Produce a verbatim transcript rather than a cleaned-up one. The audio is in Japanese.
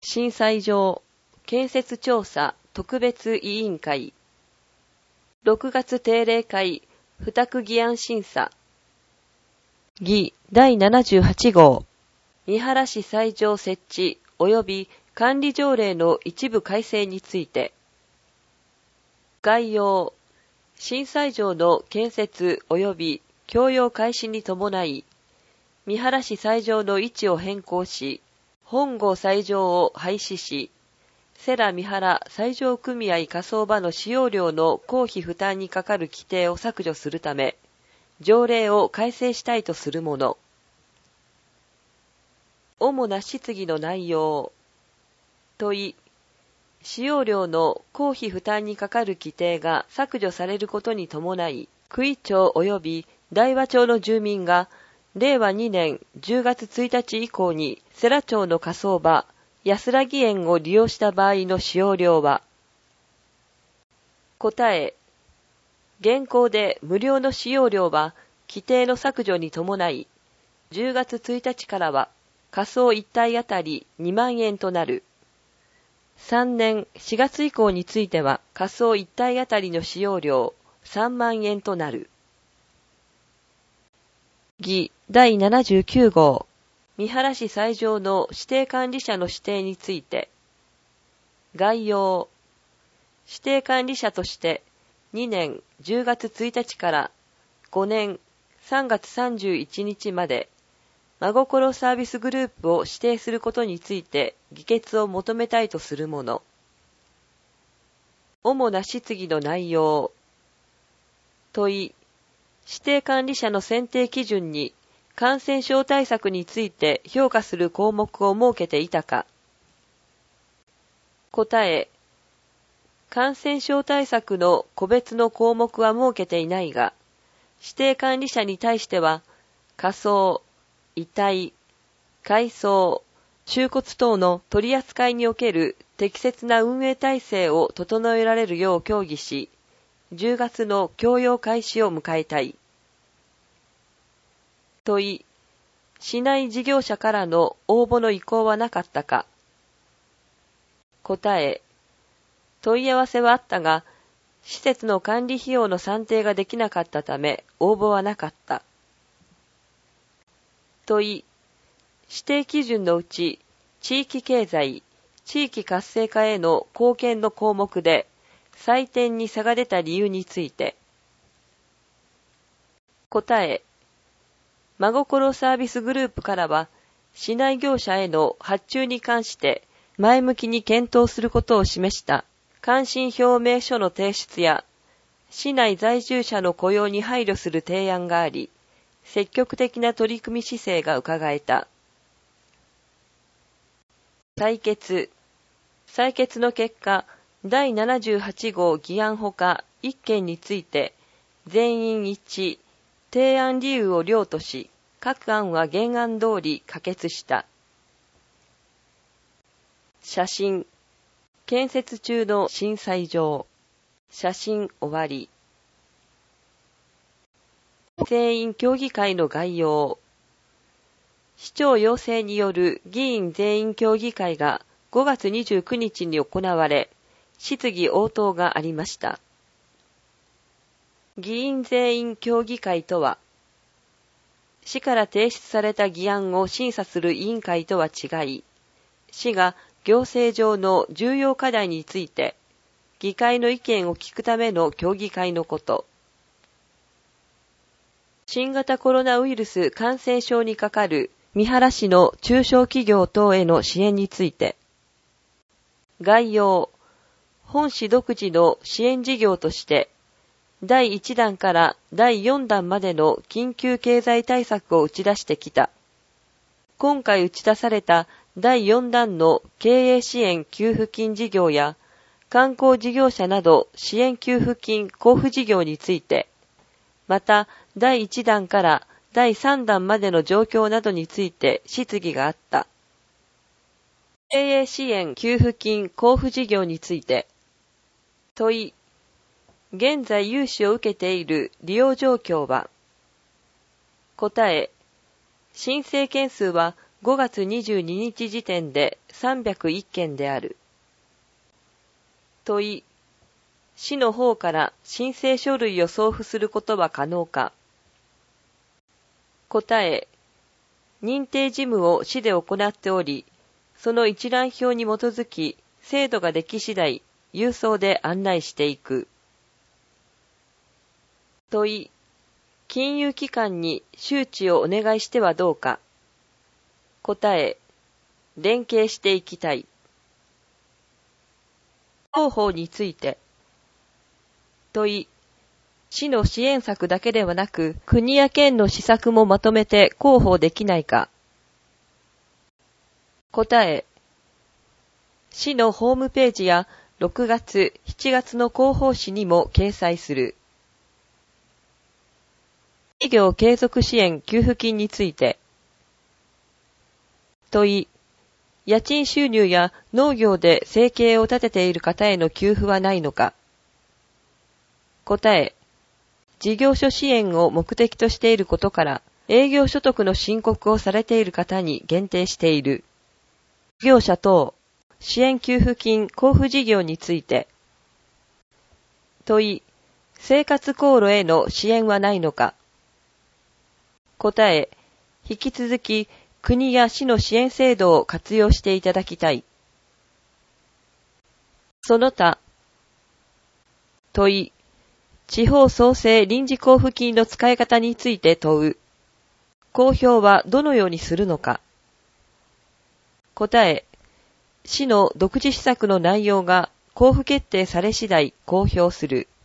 震災場建設調査特別委員会ろくがつ定例会付託議案審査議だいななじゅうはち号三原市斎場設置及び管理条例の一部改正について概要新斎場の建設及び供用開始に伴い三原市斎場の位置を変更し本郷斎場を廃止し世羅三原斎場組合火葬場の使用料の公費負担にかかる規定を削除するため条例を改正したいとするもの。主な質疑の内容。問い。使用料の公費負担にかかる規定が削除されることに伴い、九井町及び大和町の住民が、れいわにねんじゅうがつついたち以降に世羅町の火葬場、安らぎ園を利用した場合の使用料は。答え。現行で無料の使用料は規定の削除に伴い、じゅうがつついたちからは火葬一体あたりにまんえんとなる。さんねんしがつ以降については火葬一体あたりの使用料さんまんえんとなる。議だいななじゅうきゅう号三原市斎場の指定管理者の指定について概要指定管理者としてにねんじゅうがつついたちからごねんさんがつさんじゅういちにちまで真心サービスグループを指定することについて議決を求めたいとするもの。主な質疑の内容。問い。指定管理者の選定基準に感染症対策について評価する項目を設けていたか。答え。感染症対策の個別の項目は設けていないが、指定管理者に対しては、火葬、遺体、改葬、収骨等の取り扱いにおける適切な運営体制を整えられるよう協議し、じゅうがつの供用開始を迎えたい。問い。市内事業者からの応募の意向はなかったか。答え。問い合わせはあったが、施設の管理費用の算定ができなかったため応募はなかった。問い。指定基準のうち、地域経済、地域活性化への貢献の項目で、採点に差が出た理由について。答え。真心サービスグループからは、市内業者への発注に関して前向きに検討することを示した関心表明書の提出や、市内在住者の雇用に配慮する提案があり、積極的な取り組み姿勢が伺えた。採決。採決の結果、だいななじゅうはち号議案ほかいっけんについて、全員一致、提案理由を了とし、各案は原案通り可決した。写真。建設中の新斎場。写真終わり。全員協議会の概要。市長要請による議員全員協議会がごがつにじゅうくにちに行われ、質疑応答がありました。議員全員協議会とは、市から提出された議案を審査する委員会とは違い、市が行政上の重要課題について、議会の意見を聞くための協議会のこと。新型コロナウイルス感染症にかかる三原市の中小企業等への支援について。概要。本市独自の支援事業として、だいいちだんからだいよんだんまでの緊急経済対策を打ち出してきた。今回打ち出されただいよんだんの経営支援給付金事業や観光事業者など支援給付金交付事業について、まただいいちだんからだいさんだんまでの状況などについて質疑があった。経営支援給付金交付事業について、問い。現在融資を受けている利用状況は。答え。申請件数はごがつにじゅうににち時点でさんびゃくいっけんである。問い、市の方から申請書類を送付することは可能か。答え、認定事務を市で行っており、その一覧表に基づき、制度ができ次第、郵送で案内していく。問い、金融機関に周知をお願いしてはどうか。答え、連携していきたい。広報について。問い、市の支援策だけではなく、国や県の施策もまとめて広報できないか。答え、市のホームページやろくがつ、しちがつの広報誌にも掲載する。企業継続支援給付金について。問い、家賃収入や農業で生計を立てている方への給付はないのか。答え、事業所支援を目的としていることから、営業所得の申告をされている方に限定している。事業者等、支援給付金交付事業について。問い、生活航路への支援はないのか。答え、引き続き国や市の支援制度を活用していただきたい。その他。問い、地方創生臨時交付金の使い方について問う。公表はどのようにするのか。答え、市の独自施策の内容が交付決定され次第公表する。